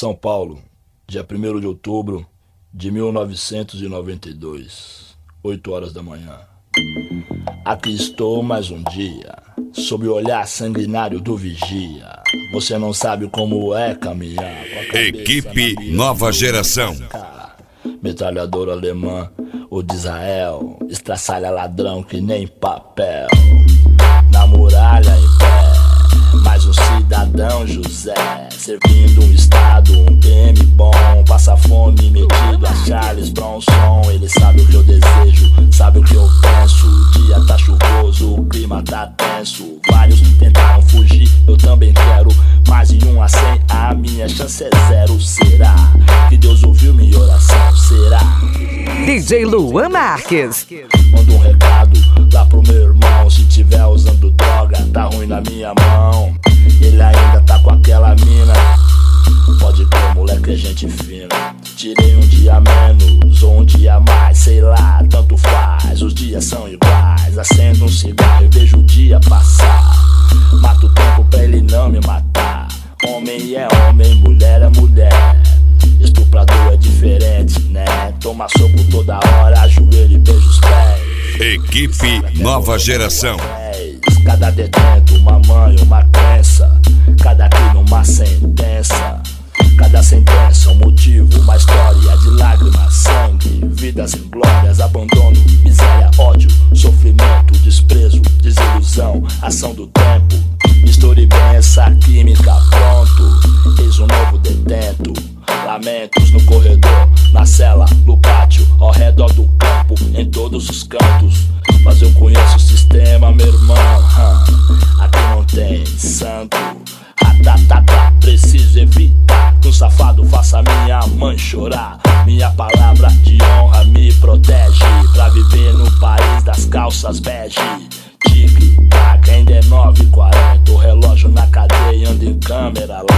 São Paulo, dia 1º de outubro de 1992, 8 horas da manhã. Aqui estou mais um dia, sob o olhar sanguinário do vigia. Você não sabe como é caminhar com a cabeça Equipe Nova Geração. Metralhadora alemã, o de Israel, estraçalha ladrão que nem papel. Na muralha em pé, mais um cidadão José, servindo um estado, um PM bom, passa fome metido a Charles Bronson. Ele sabe o que eu desejo, sabe o que eu penso. O dia tá chuvoso, o clima tá tenso. Vários tentaram fugir, eu também quero. Mas em 1 a 100 a minha chance é 0. Será que Deus ouviu minha oração? Será? DJ Luan Marques. Manda um recado lá pro meu irmão. Se tiver usando droga, tá ruim na minha mão. Ele ainda tá com aquela mina. Pode crer, moleque, é gente fina. Tirei um dia menos ou um dia mais, sei lá, tanto faz. Os dias são iguais. Acendo um cigarro e vejo o dia passar. Mato o tempo pra ele não me matar. Homem é homem, mulher é mulher. Estuprador é diferente, né? Toma soco toda hora, ajoelho e beija os pés. Equipe Nova Geração. Cada detento, uma mãe, uma crença. Cada crime, uma sentença. Cada sentença, um motivo, uma história de lágrimas, sangue, vidas inglórias, abandono, miséria, ódio, sofrimento, desprezo, desilusão, ação do tempo. Misture bem essa química, pronto. Eis um novo detento. Lamentos no corredor, na cela, no pátio, ao redor do campo, em todos os cantos. Mas eu conheço o sistema, meu irmão. Aqui não tem santo. Preciso evitar que um safado faça minha mãe chorar. Minha palavra de honra me protege pra viver no país das calças bege. Tic-tac, ainda é 9h40. O relógio na cadeia anda em câmera